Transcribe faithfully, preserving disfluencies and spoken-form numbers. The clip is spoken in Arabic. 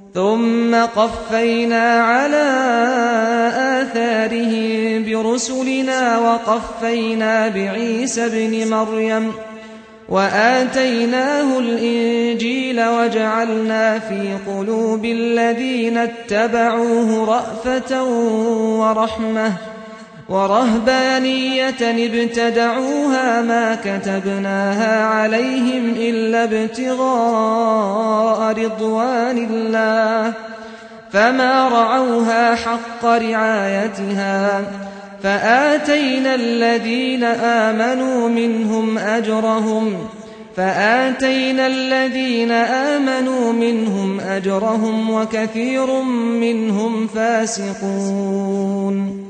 ثم قفينا على آثارهم برسلنا وقفينا بعيسى ابن مريم وآتيناه الإنجيل وجعلنا في قلوب الذين اتبعوه رأفة ورحمة ورهبانية ابتدعوها ما كتبناها عليهم إلا ابتغاء رضوان الله فما رعوها حق رعايتها فآتينا الذين آمنوا منهم أجرهم فآتينا الذين آمنوا منهم أجرهم وكثير منهم فاسقون